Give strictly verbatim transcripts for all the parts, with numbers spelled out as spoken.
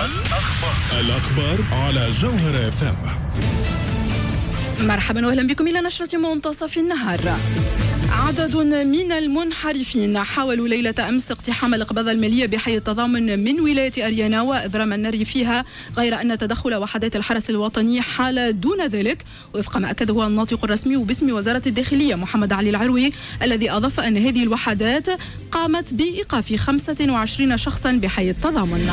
الأخبار الأخبار على جوهر اف ام. مرحبا واهلا بكم الى نشرة منتصف النهار. عدد من المنحرفين حاولوا ليلة أمس اقتحام القبضة المالية بحي التضامن من ولاية أريانا وإضرام النار فيها، غير أن تدخل وحدات الحرس الوطني حال دون ذلك، وفق ما أكده الناطق الرسمي باسم وزارة الداخلية محمد علي العروي، الذي أضاف أن هذه الوحدات قامت بإيقاف خمسة وعشرين شخصا بحي التضامن.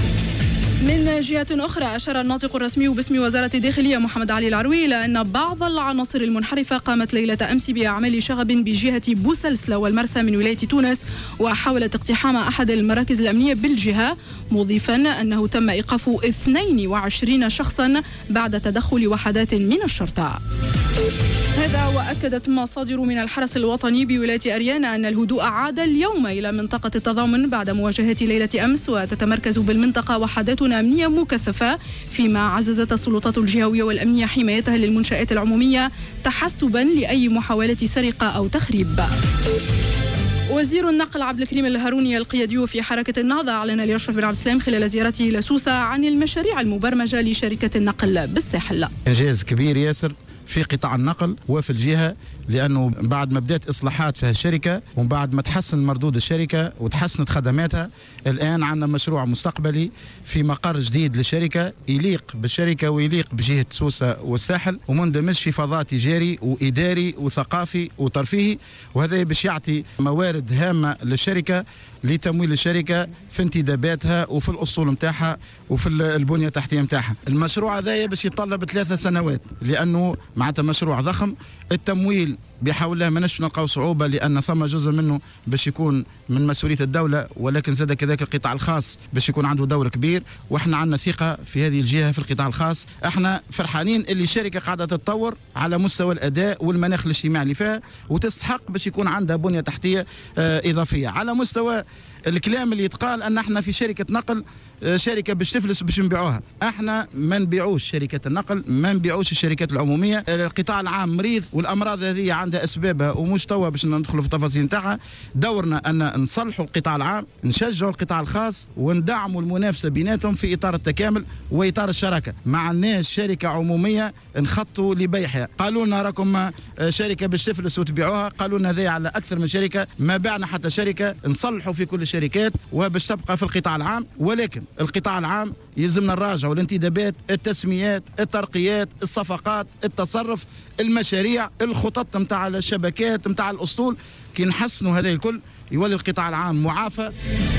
من جهة أخرى، أشار الناطق الرسمي باسم وزارة الداخلية محمد علي العروي إلى أن بعض العناصر المنحرفة قامت ليلة أمس بأعمال شغب بجهة بوسلسلة والمرسى من ولاية تونس، وحاولت اقتحام أحد المراكز الأمنية بالجهة، مضيفا أنه تم إيقاف اثنين وعشرين شخصا بعد تدخل وحدات من الشرطة. هذا وأكدت مصادر من الحرس الوطني بولاية أريانا أن الهدوء عاد اليوم إلى منطقة التضامن بعد مواجهة ليلة أمس، وتتمركز بالمنطقة وحدات أمنية مكثفة، فيما عززت السلطات الجهوية والأمنية حمايتها للمنشآت العمومية تحسبا لأي محاولة سرقة أو تخريب. وزير النقل عبد الكريم الهاروني القيادي في حركة النهضة أعلن لأشرف بن عبد السلام خلال زيارته إلى سوسة عن المشاريع المبرمجة لشركة النقل بالساحل. إنجاز كبير ياسر في قطاع النقل وفي الجهة، لأنه بعد ما بدأت إصلاحات في الشركة ومن بعد ما تحسن مردود الشركة وتحسنت خدماتها، الآن عندنا مشروع مستقبلي في مقر جديد للشركة يليق بالشركة ويليق بجهة سوسة والساحل، ومندمج في فضاء تجاري وإداري وثقافي وترفيهي، وهذا باش يعطي موارد هامة للشركة لتمويل الشركة في انتداباتها وفي الأصول متاعها وفي البنية التحتية متاعها. المشروع هذا باش يتطلب ثلاثة سنوات، لأنه معناتها مشروع ضخم. التمويل بحول الله ما نش نلقاو صعوبة، لأن ثم جزء منه باش يكون من مسؤولية الدولة، ولكن زاد كذلك القطاع الخاص باش يكون عنده دور كبير، واحنا عندنا ثقة في هذه الجهة في القطاع الخاص. احنا فرحانين اللي الشركة قاعدة تتطور على مستوى الأداء والمناخ الاجتماعي اللي فيها، وتستحق باش يكون عندها بنية تحتية اه إضافية. على مستوى الكلام اللي يتقال أن احنا في شركة نقل شركة باش تفلس باش نبيعوها، احنا ما نبيعوش شركة النقل، ما نبيعوش الشركات العمومية. القطاع العام مريض والأمراض هذه عندها أسبابها ومش توا باش ندخلوا في التفاصيل نتاعها. دورنا أن نصلحوا القطاع العام، نشجعوا القطاع الخاص وندعموا المنافسة بيناتهم في إطار التكامل وإطار الشراكة. ما عندناش شركة عمومية نخطوا لبيعها. قالوا لنا راكم شركة باش تفلس وتبيعوها، قالوا لنا ذي على أكثر من شركة، ما بعنا حتى شركة. نصلحوا في كل الشركات وباش تبقى في القطاع العام، ولكن القطاع العام يلزمنا نراجعوا الانتدابات، التسميات، الترقيات، الصفقات، التصرف، المشاريع، الخطط نتاع الشبكات نتاع الأسطول. كي نحسنوا هذا الكل يولي القطاع العام معافى.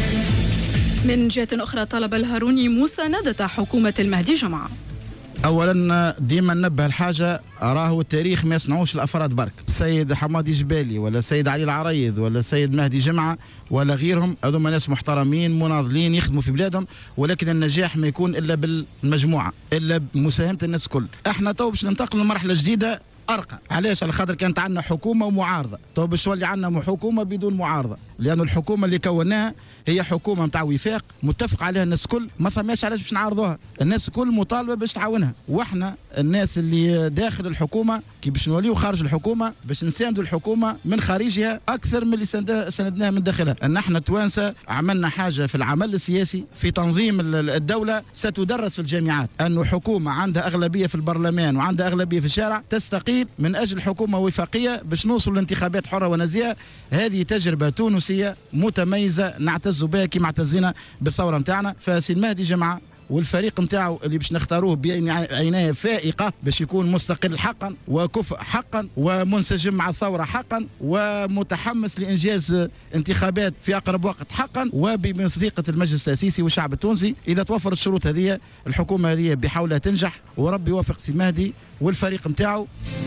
من جهة أخرى، طلب الهاروني مساندة حكومة المهدي جمعة. اولا ديما ننبه الحاجه، راهو التاريخ ما يصنعوش الافراد برك. السيد حمادي جبالي ولا السيد علي العريض ولا السيد مهدي جمعه ولا غيرهم، هذوما ناس محترمين مناضلين يخدموا في بلادهم، ولكن النجاح ما يكون الا بالمجموعه، الا بمساهمه الناس الكل. احنا تو باش ننتقل لمرحله جديده أرقى. علاش؟ على خاطر كانت عندنا حكومة ومعارضة، تو باش تولي عندنا حكومة بدون معارضة، لأن الحكومة اللي كوناها هي حكومة نتاع وفاق متفق عليها الناس الكل، ما ثماش علاش باش نعارضوها، الناس الكل مطالبة باش تعاونها، واحنا الناس اللي داخل الحكومة كي باش نوليو خارج الحكومة باش نساندوا الحكومة من خارجها أكثر من اللي سندناها من داخلها. أن احنا توانسة عملنا حاجة في العمل السياسي في تنظيم الدولة ستدرس في الجامعات، أنه حكومة عندها أغلبية في البرلمان وعندها أغلبية في الشارع تستقيل من أجل حكومة وفاقية باش نوصل لانتخابات حرة ونزيهة. هذه تجربة تونسية متميزة نعتز بها كما اعتزينا بالثورة نتاعنا. فسي المهدي جمعة والفريق نتاعو اللي باش نختاروه بعناية فائقة باش يكون مستقل حقا وكفء حقا ومنسجم مع الثورة حقا ومتحمس لإنجاز انتخابات في أقرب وقت حقا وبمصداقية المجلس التأسيسي والشعب التونسي. إذا توفر الشروط هذه الحكومة هذه بحولها تنجح، وربي يوفق سي مهدي والفريق نتاعو.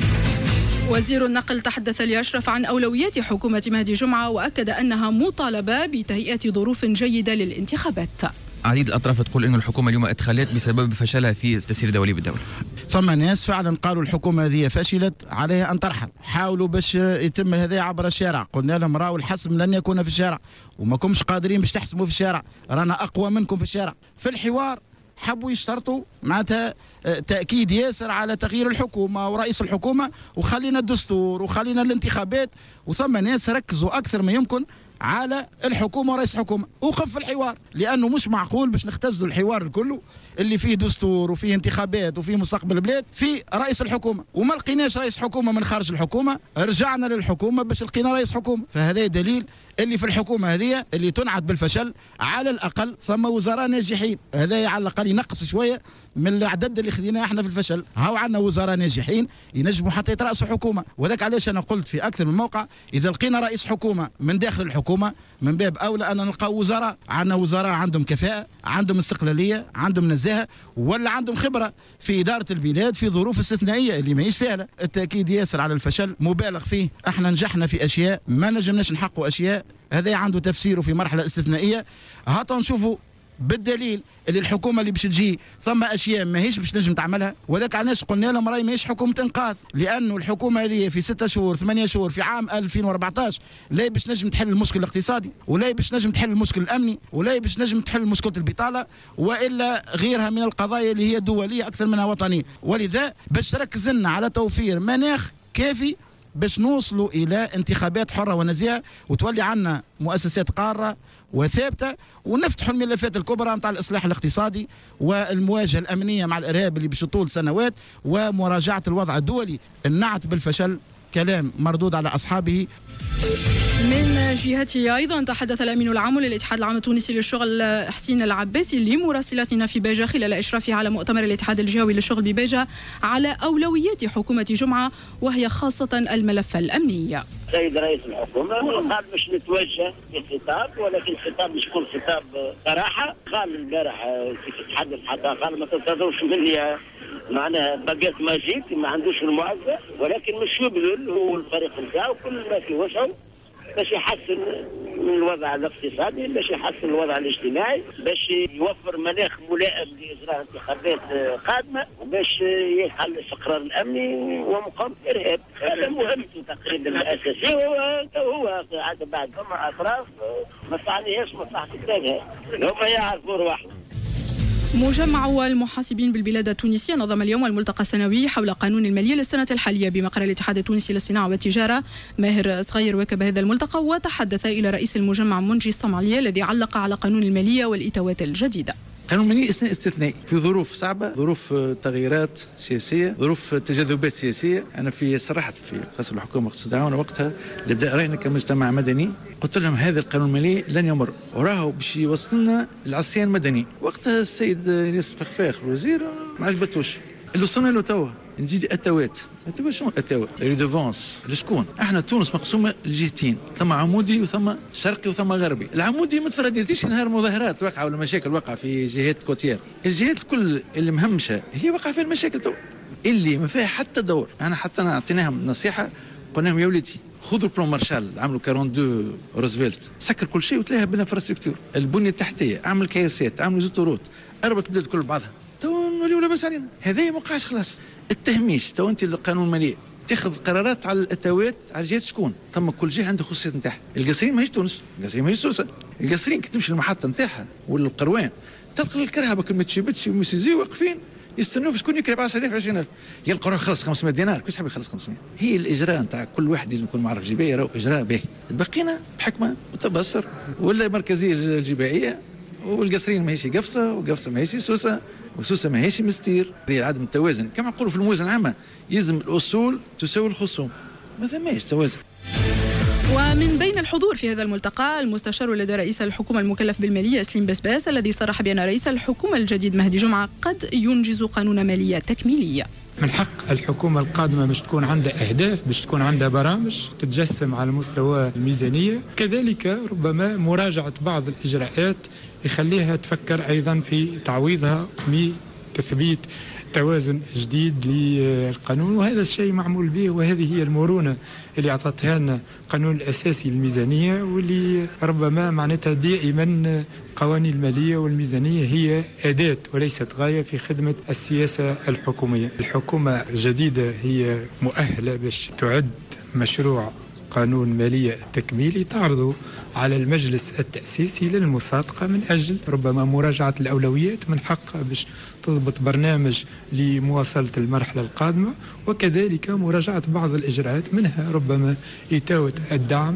وزير النقل تحدث لأشرف عن أولويات حكومة مهدي جمعة، وأكد أنها مطالبة بتهيئة ظروف جيدة للانتخابات. عديد الأطراف تقول إنه الحكومة اليوم ادخالات بسبب فشلها في التسيير الدولي بالدولة. ثم ناس فعلا قالوا الحكومة هذه فشلت عليها أن ترحل، حاولوا باش يتم هذا عبر الشارع، قلنا لهم راهو الحسم لن يكون في الشارع وما كنتش قادرين باش تحسموا في الشارع، رانا أقوى منكم في الشارع. في الحوار حبوا يشترطوا معناتها تأكيد ياسر على تغيير الحكومة ورئيس الحكومة وخلينا الدستور وخلينا الانتخابات، وثم ناس ركزوا أكثر ما يمكن على الحكومه ورئيس الحكومه، وقف الحوار، لانه مش معقول باش نختزلوا الحوار كله اللي فيه دستور وفيه انتخابات وفيه مستقبل البلاد في رئيس الحكومه، وما لقيناش رئيس حكومه من خارج الحكومه، رجعنا للحكومه باش لقينا رئيس حكومه، فهذا دليل اللي في الحكومه هذه اللي تنعت بالفشل. على الاقل ثم وزراء ناجحين، هذا على الاقل ينقص شويه من الاعداد اللي خديناه احنا في الفشل. هاو عندنا وزراء ناجحين ينجموا حتى يترأسوا حكومه، وذاك علاش انا قلت في اكثر من موقع اذا لقينا رئيس حكومه من داخل الحكومه من باب اولى ان نلقاو وزراء. عندنا وزراء عندهم كفاءه، عندهم استقلاليه، عندهم نزاهه، ولا عندهم خبره في اداره البلاد في ظروف استثنائيه اللي ماهيش سهله. التاكيد ياسر على الفشل مبالغ فيه، احنا نجحنا في اشياء ما نجمناش نحققوا اشياء، هذا عنده تفسيره في مرحله استثنائيه. هاتوا نشوفوا بالدليل اللي الحكومه اللي باش تجي ثم اشياء ماهيش باش نجم تعملها، وذاك علاش قلنا لهم راهي ماهيش حكومه انقاذ، لانه الحكومه هذه في ستة شهور ثمانية شهور في عام ألفين وأربعطاش لا باش نجم تحل المشكل الاقتصادي، ولا باش نجم تحل المشكل الامني، ولا باش نجم تحل مشكله البطاله، والا غيرها من القضايا اللي هي دوليه اكثر منها وطنيه. ولذا باش تركز لنا على توفير مناخ كافي باش نوصلوا الى انتخابات حره ونزيهه، وتولي عندنا مؤسسات قاره وثابته، ونفتحوا الملفات الكبرى نتاع الاصلاح الاقتصادي والمواجهه الامنيه مع الارهاب اللي باش تطول سنوات، ومراجعه الوضع الدولي. النعت بالفشل كلام مردود على اصحابه. من جهته أيضا تحدث الأمين العام للاتحاد العام التونسي للشغل حسين العباسي لمراسلتنا في باجة خلال إشرافه على مؤتمر الاتحاد الجهوي للشغل بباجة على أولويات حكومة جمعة، وهي خاصة الملف الأمني. سيد رئيس الحكومة قال مش نتوجه بخطاب، ولكن الخطاب مش يكون خطاب صراحة. قال البارح كيف تحدث حتى قال ما تنتظروش مني معناها باقات ماجيك، ما عندوش المعزة، ولكن مش يبذل هو الفريق نتاعو كل ما في وسعه باش يحسن من الوضع الاقتصادي، باش يحسن الوضع الاجتماعي، باش يوفر مناخ ملائم لاجراء انتخابات قادمه، وباش يحل الاستقرار الامني ومقاومه الارهاب. هذا مهمته تقريبا الاساسيه، وهو عاد بعد ثم اطراف ما تعنيهاش مصلحه الثانيه، هم يعرفوا رواحهم. مجمع المحاسبين بالبلاد التونسية نظم اليوم الملتقى السنوي حول قانون المالية للسنة الحالية بمقر الاتحاد التونسي للصناعة والتجارة. ماهر صغير واكب هذا الملتقى وتحدث إلى رئيس المجمع منجي الصمالية الذي علق على قانون المالية والإتاوات الجديدة. قانون المالية استثنائي في ظروف صعبة، ظروف تغييرات سياسية، ظروف تجاذبات سياسية. أنا في صراحة في قصر الحكومة اقتصاد عون وقتها اللي رأينا كمجتمع مدني، قلت لهم هذا القانون المالي لن يمر، وراهو باش يوصلنا للعصيان المدني. وقتها السيد ياسر فخفاخ الوزير ما عجبتوش اللي وصلنا له توا نجي اتوات. اتوات شنو اتوات؟ ريدوفونس لشكون؟ احنا تونس مقسومه لجهتين، ثم عمودي وثم شرقي وثم غربي. العمودي ما تفرديتيش نهار مظاهرات واقعه ولا مشاكل واقعه في جهات كوتير، الجهات الكل اللي مهمشه هي واقعه في المشاكل تو اللي ما فيها حتى دور. انا حتى اعطيناهم نصيحه، قلنا لهم يا وليدي خذوا البلان مارشال عملوا اثنين وأربعين روزفلت، سكر كل شيء وتلاقيها بالانفراستركتور، البنيه التحتيه، اعمل كياسات، اعمل زوتورات، اربط البلاد كل بعضها، تو نوليو لاباس علينا. هذا ما وقعش خلاص. التهميش تو انت القانون المالي تاخذ قرارات على الاتوات على جهه شكون؟ ثم كل جهه عندها خصوصيات نتاعها. القصرين ماهيش تونس، القصرين ماهيش سوسه، القصرين كي تمشي للمحطه نتاعها ولا القروان تلقى الكرهبه كل ما تشيبتش ومسيزي واقفين يستنوا في شكون يكري ب عشرة آلاف عشرين ألف، يلقى روح خلص خمسمائة دينار، كيفاش حاب يخلص خمسمائة؟ هي الاجراء نتاع كل واحد لازم يكون معرف جبايه راهو اجراء باهي. تبقينا بحكمه وتبصر ولا مركزيه الجبائيه، والقصرين ماهيش قفصه وقفصه ماهيش سوسه وسوسه ماهيش مستير. هي عدم التوازن كما نقولوا في الموازنه العامه، يلزم الاصول تساوي الخصوم، ما ثماش توازن. ومن بين الحضور في هذا الملتقى المستشار لدى رئيس الحكومة المكلف بالمالية سليم بسباس، الذي صرح بأن رئيس الحكومة الجديد مهدي جمعة قد ينجز قانون مالية تكميلية. من حق الحكومة القادمة باش تكون عندها أهداف، باش تكون عندها برامج تتجسم على مستوى الميزانية، كذلك ربما مراجعة بعض الإجراءات يخليها تفكر أيضا في تعويضها بتثبيت توازن جديد للقانون، وهذا الشيء معمول به، وهذه هي المرونة اللي أعطتها لنا القانون الأساسي للميزانية، واللي ربما معناتها دائما قوانين المالية والميزانية هي أداة وليست غاية في خدمة السياسة الحكومية. الحكومة الجديدة هي مؤهلة باش تعد مشروع قانون مالية تكميلي تعرض على المجلس التأسيسي للمصادقة من أجل ربما مراجعة الأولويات من حق باش تضبط برنامج لمواصلة المرحلة القادمة، وكذلك مراجعة بعض الإجراءات منها ربما إتاوة الدعم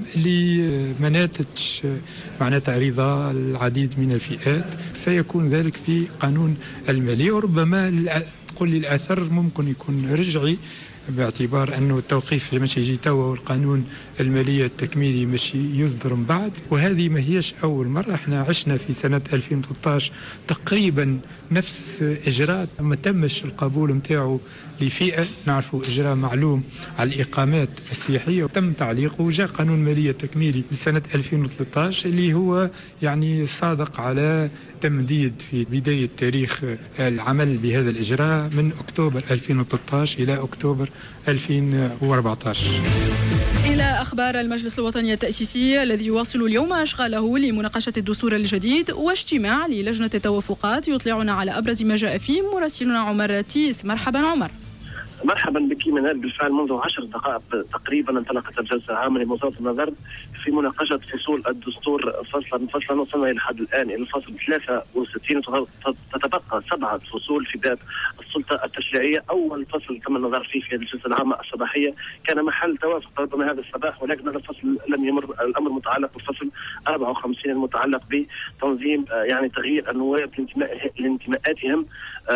لمناتج معناتها رضا العديد من الفئات. سيكون ذلك في قانون المالية، وربما تقول لي الأثر ممكن يكون رجعي باعتبار أنه التوقيف مش يجي توا والقانون المالية التكميلي مش يصدر من بعد. وهذه ما هيش أول مرة، احنا عشنا في سنة ألفين وثلاثة عشر تقريبا نفس إجراء ما تمش القبول متاعه لفئة نعرفوا إجراء معلوم على الإقامات السياحية وتم تعليقه، وجاء قانون مالية تكميلي لسنة ألفين وثلاثة عشر اللي هو يعني صادق على تمديد في بداية تاريخ العمل بهذا الإجراء من أكتوبر ألفين وثلاثة عشر إلى أكتوبر ألفين وأربعة عشر. إلى أخبار المجلس الوطني التأسيسي الذي يواصل اليوم أشغاله لمناقشة الدستور الجديد واجتماع للجنة التوافقات. يطلعنا على أبرز ما جاء فيه مراسلنا عمر تيس. مرحبا عمر. مرحبا بك منال. بالفعل منذ عشر دقائق تقريبا انطلقت الجلسه العامه لمصادقه النظر في مناقشه فصول الدستور فصلا فصلا. وصلنا الى حد الان الى الفصل ثلاثة وستين، تتبقى سبعه فصول في باب السلطه التشريعيه. اول فصل تم النظر فيه في الجلسه العامه الصباحيه كان محل توافق ربما هذا الصباح، ولكن هذا الفصل لم يمر. الامر متعلق بالفصل أربعة وخمسين المتعلق بتنظيم يعني تغيير النواب لانتماءاتهم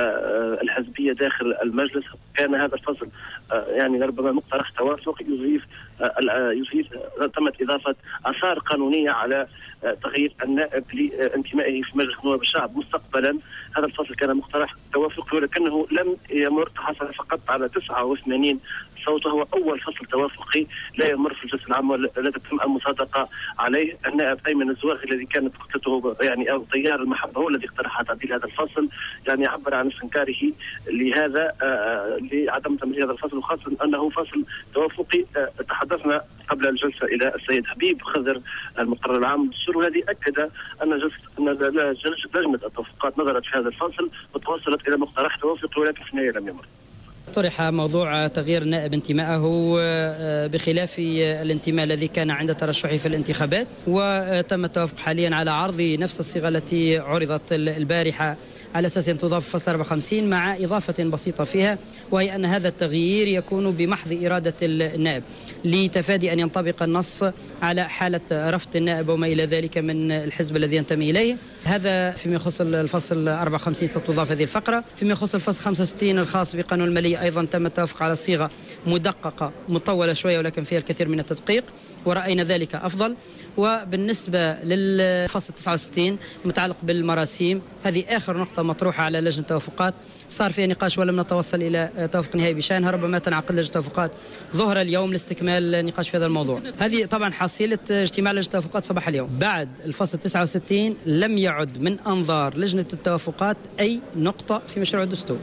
الحزبيه داخل المجلس. كان هذا الفصل يعني ربما مقترح توافق يضيف يضيف تمت اضافه اثار قانونيه على تغيير النائب لانتمائه في مجلس نواب الشعب مستقبلا. هذا الفصل كان مقترح توافقي ولكنه لم يمر، حصل فقط على تسعة وثمانين صوت، وهو اول فصل توافقي لا يمر في الجلسه العامه التي تم المصادقه عليه. النائب ايمن الزواغي الذي كانت كتلته يعني او تيار المحبه هو الذي اقترح تعديل هذا الفصل، يعني عبر عن استنكاره لهذا آه لعدم تمرير هذا الفصل، وخاصه انه فصل توافقي. آه تحدثنا قبل الجلسه الى السيد حبيب خضر المقرر العام للدستور، والذي اكد ان جلسه ان لجنه التوافقات نظرت في هذا الفصل وتوصلت الى مقترح توافقي، ولكن في النهايه لم يمر. طرح موضوع تغيير النائب انتمائه بخلاف الانتماء الذي كان عند ترشحه في الانتخابات، وتم التوافق حاليا على عرض نفس الصيغة التي عرضت البارحة على أساس أن تضاف فصل أربعة وخمسين مع إضافة بسيطة فيها، وهي أن هذا التغيير يكون بمحض إرادة النائب لتفادي أن ينطبق النص على حالة رفض النائب وما إلى ذلك من الحزب الذي ينتمي إليه. هذا فيما يخص الفصل أربعة وخمسين ستضاف هذه الفقرة. فيما يخص الفصل خمسة وستين الخاص بقانون المالية أيضا تم التوافق على صيغة مدققة مطولة شوية ولكن فيها الكثير من التدقيق ورأينا ذلك أفضل. وبالنسبة للفصل تسعة وستين المتعلق بالمراسيم، هذه آخر نقطة مطروحة على لجنة التوافقات، صار فيها نقاش ولم نتوصل إلى توافق نهائي بشأنها. ربما تنعقد لجنة التوافقات ظهر اليوم لاستكمال النقاش في هذا الموضوع. هذه طبعا حصيلة اجتماع لجنة التوافقات صباح اليوم. بعد الفصل تسعة وستين لم يعد من أنظار لجنة التوافقات أي نقطة في مشروع الدستور.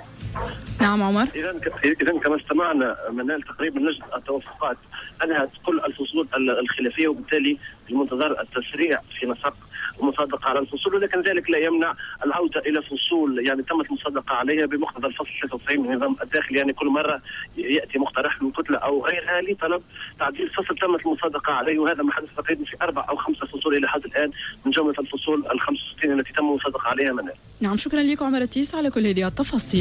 نعم عمر. اذا اذا كما استمعنا منال تقريبا لجنه التوافقات انهت كل الفصول الخلافيه، وبالتالي المنتظر التسريع في نسق المصادقه على الفصول، ولكن ذلك لا يمنع العوده الى فصول يعني تمت المصادقه عليها بمقتضى الفصل ثلاثة وتسعين من النظام الداخلي. يعني كل مره ياتي مقترح من كتله او غيرها لطلب تعديل فصل تمت المصادقه عليه، وهذا ما حدث تقريبا في اربع او خمسه فصول الى حد الان من جمله الفصول ال خمسة وستين التي تم المصادقه عليها منال. نعم شكرا لك عمر التيس على كل هذه التفاصيل.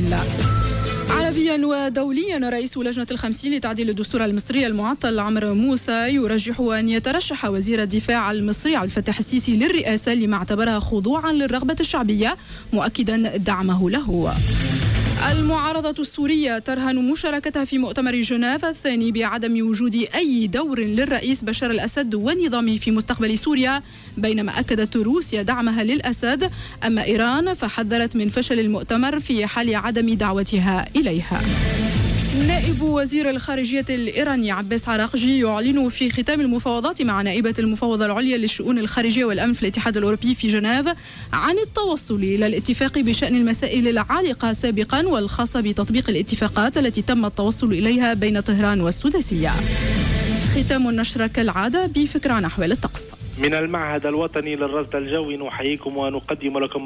عربيا ودوليا، رئيس لجنة الخمسين لتعديل الدستور المصري المعطل عمرو موسى يرجح أن يترشح وزير الدفاع المصري عبد الفتاح السيسي للرئاسة لما اعتبرها خضوعا للرغبة الشعبية، مؤكدا دعمه له. المعارضة السورية ترهن مشاركتها في مؤتمر جنيف الثاني بعدم وجود أي دور للرئيس بشار الأسد ونظامه في مستقبل سوريا، بينما أكدت روسيا دعمها للأسد. أما إيران فحذرت من فشل المؤتمر في حال عدم دعوتها إليها. نائب وزير الخارجية الإيراني عباس عراقجي يعلن في ختام المفاوضات مع نائبة المفوضة العليا للشؤون الخارجية والأمن في الاتحاد الأوروبي في جنيف عن التوصل إلى الاتفاق بشأن المسائل العالقة سابقا والخاصة بتطبيق الاتفاقات التي تم التوصل إليها بين طهران والسداسية. ختام النشرة كالعادة بفكرة عن أحوال الطقس. من المعهد الوطني للرصد الجوي نحييكم ونقدم لكم